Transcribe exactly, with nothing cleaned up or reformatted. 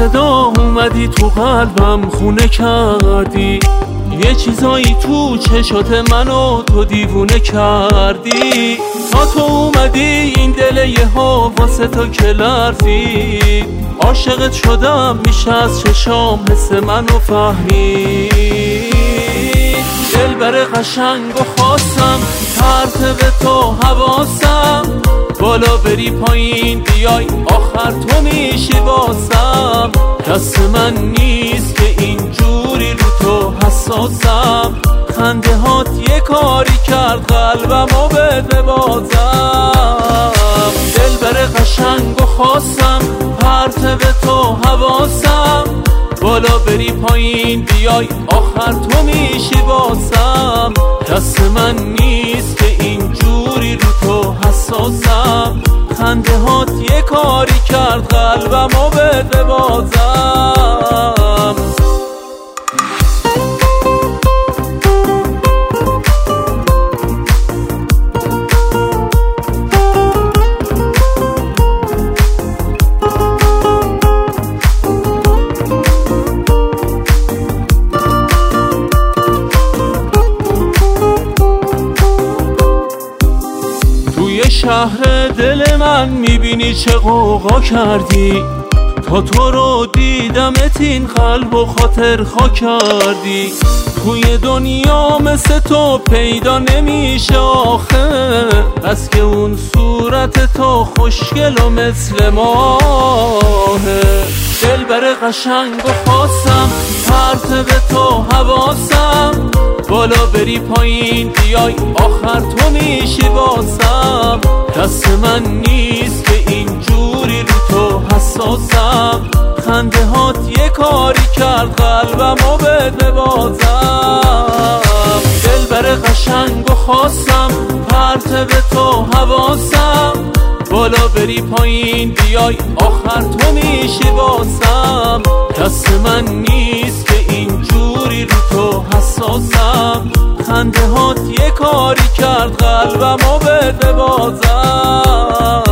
صدا اومدی تو قلبم خونه کردی، یه چیزایی تو چشات منو تو دیوونه کردی. تا تو اومدی این دل یه ها واسه تو که لرزید، عاشقت شدم میشه از چشام حس منو فهمید. دلبر قشنگ و خواستم پرت به تو حواسم، بالا بری پایین بیای آخر تو میشی واسم. دست من نیست که اینجوری رو تو حساسم، خنده هات یه کاری کرد قلبمو بده بازم. دلبر قشنگ و خواستم پرت به تو حواسم، بالا بری پایین بیای آخر تو میشی واسم. دست من نیست که اینجوری رو تو حساسم، خنده هات یه کاری کرد قلبمو بده بازم. شهر دل من میبینی چه غوغا کردی، تا تو رو دیدمت این قلب و خاطر خوا کردی. توی دنیا مثل تو پیدا نمیشه آخه، بس که اون صورت تو خوشگل و مثل ماهه. دلبر قشنگ و خواستم پرت به تو حواسم، بالا بری پایین بیای آخر تو میشی واسم. دست من نیست که اینجوری رو تو حساسم، خنده هات یه کاری کرد قلبمو بده بازم. دلبر قشنگ و خواستم پرت به تو حواسم، بالا بری پایین بیای آخر تو میشی واسم. دست من نیست که اینجوری رو تو حساسم، خنده هات یه کاری کرد قلبمو بده بازم.